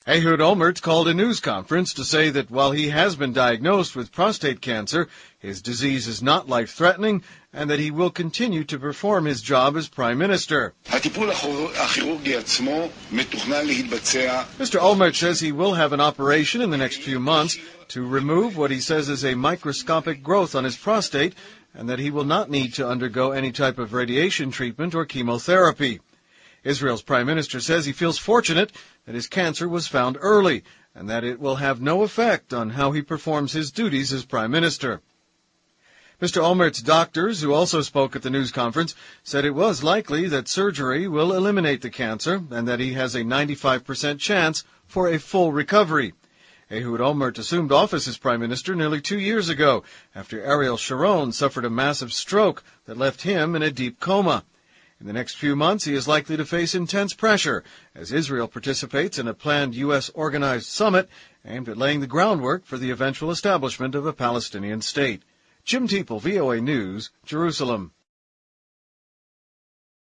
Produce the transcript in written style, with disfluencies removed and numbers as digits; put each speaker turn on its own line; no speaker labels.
Ehud Olmert called a news conference to say that while he has been diagnosed with prostate cancer, his disease is not life-threatening and that he will continue to perform his job as Prime Minister. Mr. Olmert says he will have an operation in the next few months to remove what he says is a microscopic growth on his prostate and that he will not need to undergo any type of radiation treatment or chemotherapy. Israel's Prime Minister says he feels fortunate that his cancer was found early and that it will have no effect on how he performs his duties as Prime Minister. Mr. Olmert's doctors, who also spoke at the news conference, said it was likely that surgery will eliminate the cancer and that he has a 95% chance for a full recovery. Ehud Olmert assumed office as Prime Minister nearly 2 years ago after Ariel Sharon suffered a massive stroke that left him in a deep coma. In the next few months, he is likely to face intense pressure as Israel participates in a planned U.S. organized summit aimed at laying the groundwork for the eventual establishment of a Palestinian state. Jim Teeple, VOA News, Jerusalem.